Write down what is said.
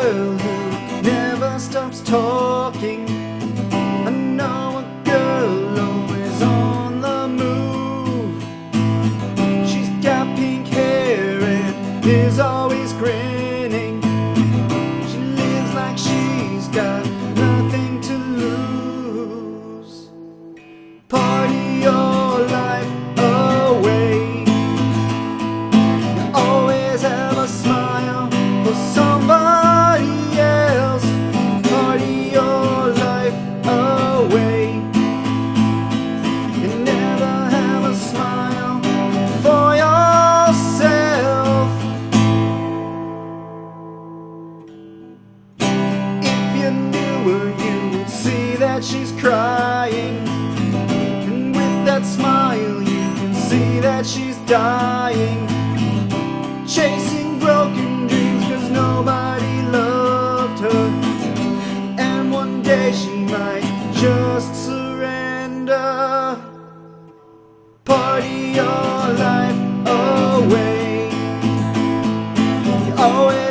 girl who never stops talking. I know a girl always on the move. She's got pink hair and is always grinning. She lives like she's got nothing to lose. Party your life away. You always have a smile for somebody else. Party your life away. You never have a smile for yourself. If you knew her, you would see that she's crying. And with that smile, you can see that she's dying. Chasing broken dreams 'cause nobody loved her. And one day she might just surrender. Party your life away. You always